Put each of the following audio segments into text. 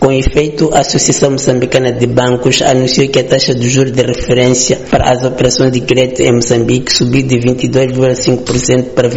Com efeito, a Associação Moçambicana de Bancos anunciou que a taxa de juros de referência para as operações de crédito em Moçambique subiu de 22,5% para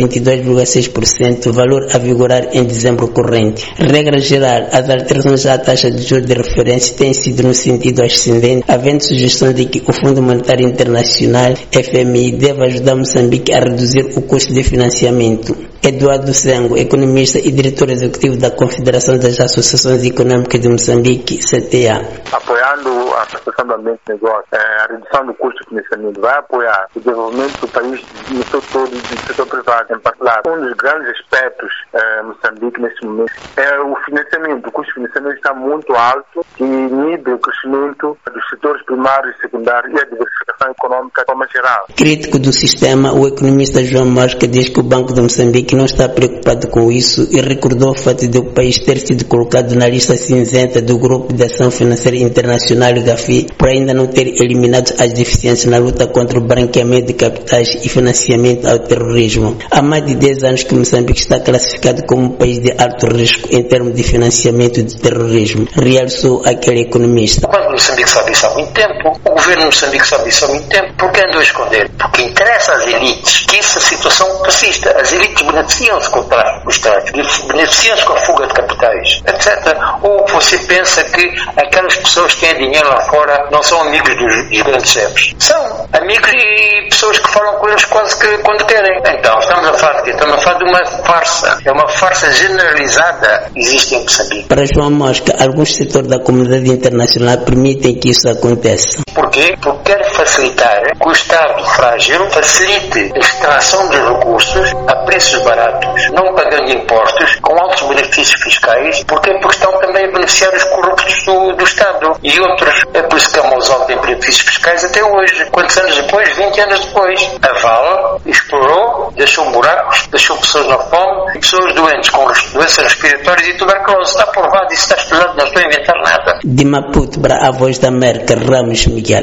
22,6%, valor a vigorar em dezembro corrente. Regra geral, as alterações à taxa de juros de referência têm sido no sentido ascendente, havendo sugestões de que o Fundo Monetário Internacional, FMI, deve ajudar Moçambique a reduzir o custo de financiamento. Eduardo Sengo, economista e diretor executivo da Confederação das Associações Econômicas de Moçambique, CTA. Apoiando a prestação do ambiente de negócio, a redução do custo de financiamento, vai apoiar o desenvolvimento do país no seu todo e do setor privado em particular. Um dos grandes aspectos Moçambique neste momento é o financiamento. O custo de financiamento está muito alto e inibe o crescimento dos setores primários e secundários e a diversificação econômica de forma geral. Crítico do sistema, o economista João Mosca diz que o Banco de Moçambique não está preocupado com isso e recordou o fato de o país ter sido colocado na lista cinzenta do Grupo de Ação Financeira Internacional GAFI por ainda não ter eliminado as deficiências na luta contra o branqueamento de capitais e financiamento ao terrorismo. Há mais de 10 anos que Moçambique está classificado como um país de alto risco em termos de financiamento de terrorismo, realçou aquele economista. O Banco de Moçambique sabe isso há muito tempo, o governo de Moçambique sabe isso há muito tempo. Por que andam a esconder? Porque interessa às elites que essa situação persista. As elites beneficiam-se com os tratos, beneficiam-se com a fuga de capitais, etc. Ou você pensa que aquelas pessoas que têm dinheiro lá fora não são amigos dos grandes chefes? São amigos e pessoas que falam com eles quase que quando querem. Então, estamos a falar de quê? Estamos a falar de uma farsa. É uma farsa generalizada que existe em Moçambique. Para João Mosca, alguns setores da comunidade internacional permitem que isso aconteça. Porquê? Porque quer facilitar que o Estado frágil facilite a extração dos recursos a preços baratos, não pagando impostos, com altos benefícios fiscais. Porquê? Porque estão também a beneficiar os corruptos do Estado e outros. É por isso que a Mosol tem benefícios fiscais até hoje. Quantos anos depois? 20 anos depois. A Val explorou, deixou buracos, deixou pessoas na fome, pessoas doentes com doenças respiratórias e tuberculose. Está provado, isso está estudado, não estou a inventar nada. De Maputo para a Voz da América, Ramos Miguel.